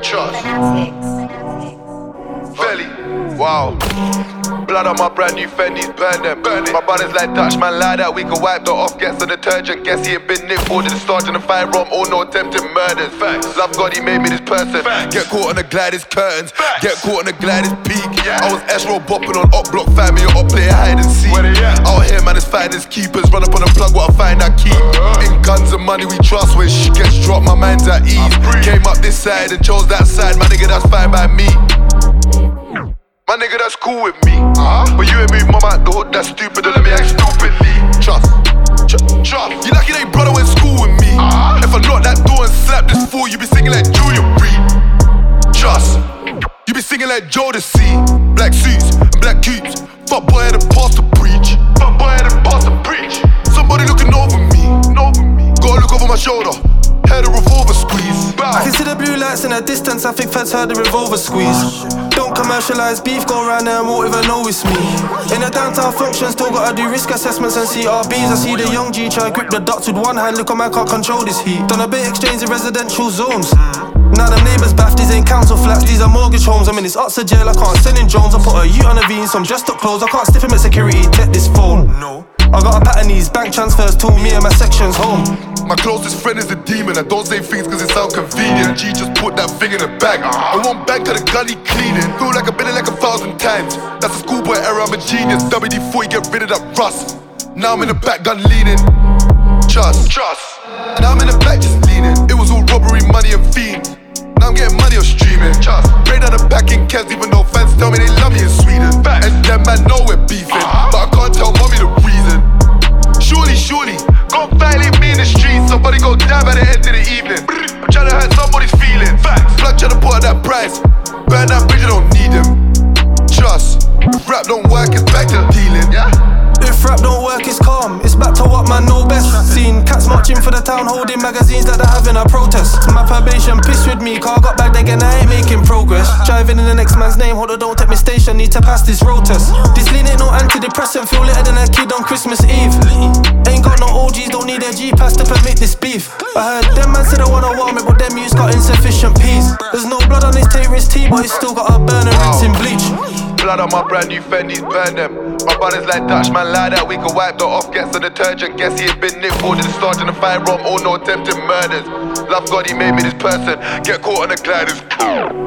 Trust. Belly. Wow. Blood on my brand new Fendi's, burn them. My brothers like Dutch, man, lie that we can wipe that off, get some detergent. Guess he ain't been nicked for the sergeant and firearm or no attempted murders. Facts. Love God, he made me this person. Facts. Get caught on the Gladys curtains. Facts. Get caught on the Gladys peak. Yeah. I was S-roll bopping on up block, family up play hide and seek. Out here, man, it's finders keepers. Run up on the plug, what I find I keep. In guns and money we trust, when shit gets dropped, my mind's at ease. Came up this side and chose that side, my nigga, that's fine by me. My nigga, that's cool with me. But you ain't move mama out the hood, that's stupid, don't let me act stupidly. Trust. You lucky that your brother went to school with me. If I knock that door and slap this fool, you be singing like Junior Breed. Trust. You be singing like Jodeci. Black suits and black cubes. Fuck boy had a pastor preach. Somebody looking over me. Gotta look over my shoulder. Heard a revolver squeeze. I can see the blue lights in the distance, I think feds heard the revolver squeeze. Don't commercialise beef, go around there and won't even know it's me. In a downtown function, still gotta do risk assessments and CRBs. I see the young G try grip the dots with one hand, look on man can't control this heat. Done a bit exchange in residential zones. Now them neighbours baff, these ain't council flats, these are mortgage homes. I'm in this Oxford jail, I can't send in Jones. I put a U on a V in some dressed up clothes, I can't stiff him at security, check this phone. No. I got a pattern these bank transfers to me and my section's home. My closest friend is a demon. I don't say things cause it sound convenient. G just put that thing in a bag. I won't bang to the gully cleaning. Feel like I've been it like 1,000 times. That's a schoolboy error, I'm a genius. WD-40, get rid of that rust. Now I'm in the back gun leaning. Trust. Now I'm in the back just leaning. It was all robbery, money and fiends. Now I'm getting money on streaming. Trust. Raid on the back in Kes, even though fans tell me they love me in Sweden. And them man know we're beefing, but I can't tell mommy the reason. Surely, go violate me in the streets. Somebody go die by the end of the evening. I'm trying to hurt somebody's feelings. Facts. Blood trying to put out that price. Burn that bridge, I don't need him. Trust. If rap don't work, it's back to dealing. Yeah. If rap don't work, it's calm. It's back to what man know best. Seen cats marching for the town, holding magazines that they're having a protest. My probation pissed with me, car got back again, I ain't making progress. Driving in the next man's name, hold on, don't take me station, need to pass this road test. This lean ain't no antidepressant, feel lighter than a kid on Christmas Eve. Ain't got no OGs, don't need a G-Pass to permit this beef. I heard them man say they wanna warm it, but them youths got insufficient peas. There's no blood on his terrorist tea, but he's still got a burn and rinse in bleach. Blood on my brand new Fendi's, burn them. My brothers like Dutch, man, lie that we can wipe that off, get some detergent. Guess he ain't been nicked for the sergeant and firearm or no attempted murders. Love God, he made me this person. Get caught on the Gladys.